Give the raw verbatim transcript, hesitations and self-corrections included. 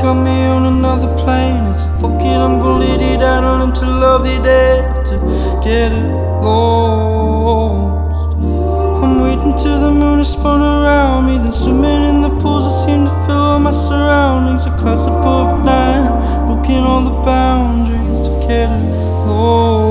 got me on another plane. It's a fuck it, I'm gonna let it out and learn to love it after get it lost. I'm waiting till the moon is spun around me, then swimming in the pools that seem to fill all my surroundings. A clouds above night, booking all the boundaries to get it lost.